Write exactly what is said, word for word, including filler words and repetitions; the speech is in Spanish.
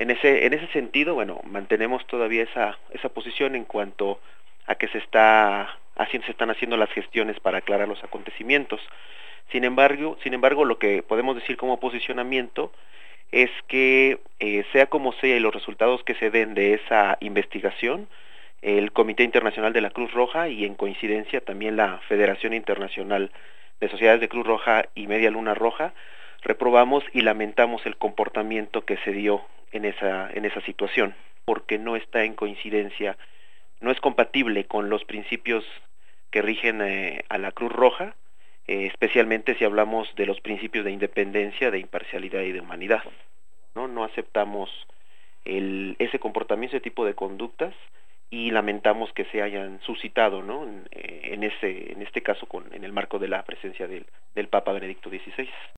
En ese, en ese sentido, bueno, mantenemos todavía esa, esa posición en cuanto a que se está haciendo, se están haciendo las gestiones para aclarar los acontecimientos. Sin embargo, sin embargo, lo que podemos decir como posicionamiento es que eh, sea como sea y los resultados que se den de esa investigación, el Comité Internacional de la Cruz Roja y en coincidencia también la Federación Internacional de Sociedades de Cruz Roja y Media Luna Roja, reprobamos y lamentamos el comportamiento que se dio en esa, en esa situación, porque no está en coincidencia, no es compatible con los principios que rigen eh, a la Cruz Roja, eh, especialmente si hablamos de los principios de independencia, de imparcialidad y de humanidad. No, no aceptamos el, ese comportamiento, ese tipo de conductas y lamentamos que se hayan suscitado, ¿no? En, en ese, en este caso, con, en el marco de la presencia del, del Papa Benedicto dieciséis.